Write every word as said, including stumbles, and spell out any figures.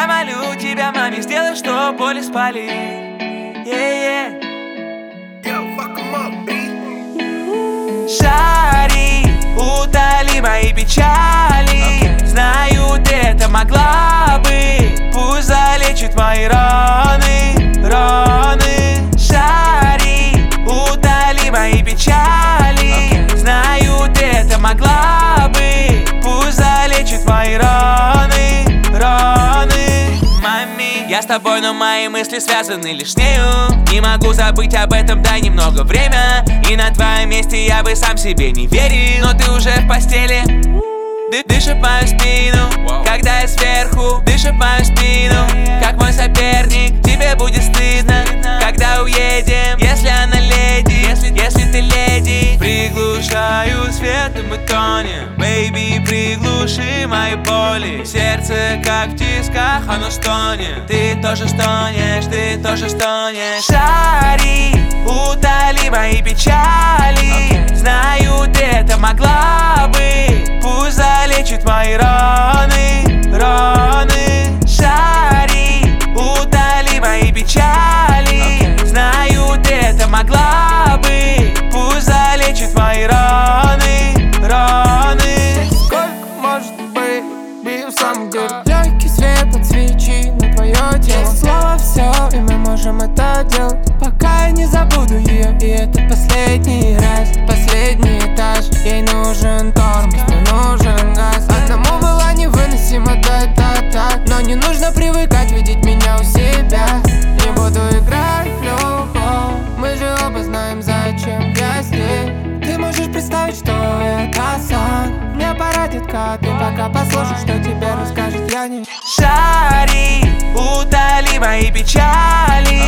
молю тебя, маме, сделай, что поле спали. Yeah, yeah. Шари, утоли мои печали. Okay. Знаю, ты это могла бы. Пусть залечит мои раны, раны. Шари, утоли мои печали. Okay. Знаю, ты это могла бы. Пусть залечит мои раны, раны. Мами, я с тобой, но мои мысли связаны лишь с нею. Не могу забыть об этом, дай немного время. И на твоем месте я бы сам себе не верил. Но ты уже в постели, Ды дышит мою спину, wow. Когда я сверху, дышит мою спину, как мой соперник. Тебе будет стыдно, когда уедем, если она леди, если, если ты леди. Приглушаю свет, и мы тонем. Бэйби, приглуши мои боли. Сердце как в тисках, оно стонет. Ты тоже стонешь, ты тоже стонешь. Шари, утоли мои печали. Okay. Знаю, ты это могла бы. Пусть залечит мои раны, раны. Шари, утоли мои печали. Okay. Знаю, ты это могла бы. Пусть залечит мои раны, раны. Сколько может быть, бью сам где легкий свет от свечи на твое тело. Слово все, и мы можем это делать, пока я не забуду ее. И это последний раз, последний этаж. Ей нужен тормоз, мне нужен газ. Одному было невыносимо, да это так. Но не нужно привыкать видеть меня у себя. Не буду играть в любовь, мы же оба знаем, зачем я здесь. Ты можешь представить, что это сон. Мне пора, детка, ты пока послушай, что тебе расскажет я не. Шари, утоли мои печали.